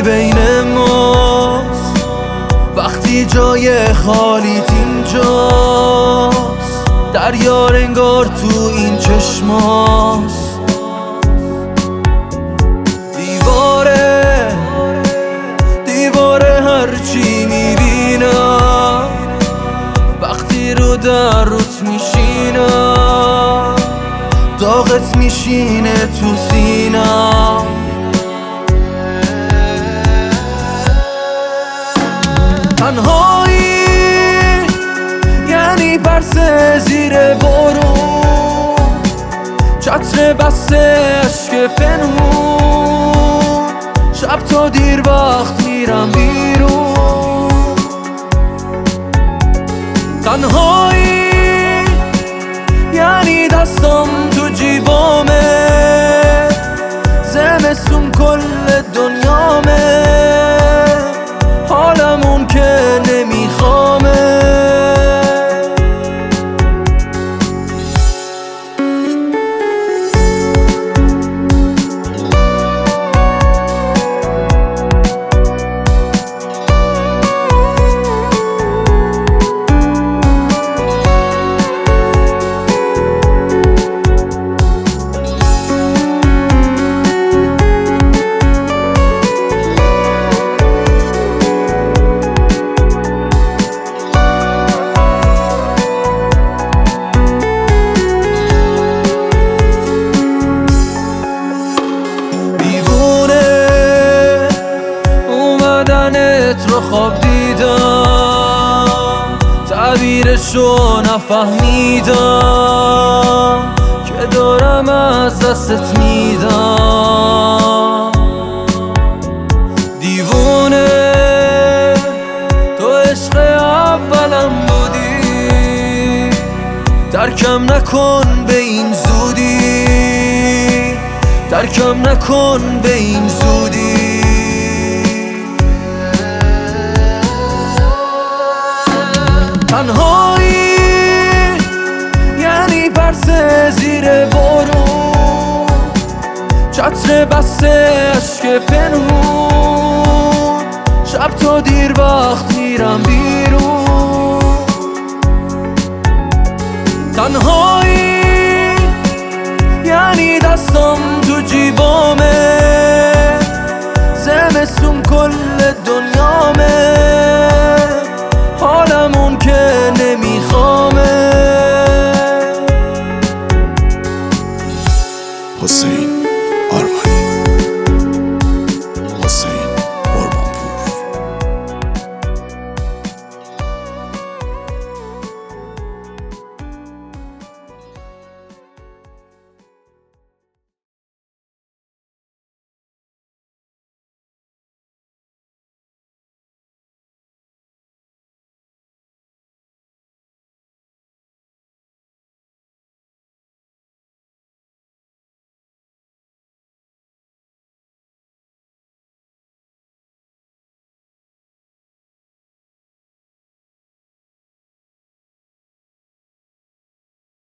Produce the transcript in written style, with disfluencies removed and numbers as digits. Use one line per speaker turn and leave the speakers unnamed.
بین ماست، وقتی جای خالیت اینجاست، دریا انگار تو این چشماست. دیواره هرچی میبینم وقتی رو در روت میشینم، داغت میشینه تو سینم. تنهایی یعنی پرسه زیر بارون، چتر بسته عشق پنهون، شب تا دیر وقت میرم بیرون. تنهایی یعنی دستم تو جیبامه، زمستون کل دنیامه، حالمون که نمیخوامه. رو خواب دیدم، تعبیرشو نفهمیدم، که دارم از دستت میدم. دیوونه تو عشق اولم بودی، درکم نکن به این زودی، درکم نکن به این زودی. تنهایی یعنی پرسه زیر بارون، چتر بسته عشق پنهون، شب تا دیر وقت میرم بیرون. تنهایی یعنی دستم تو جیبامه، زمستون کل دنیامه، حالمون که نمیخوام.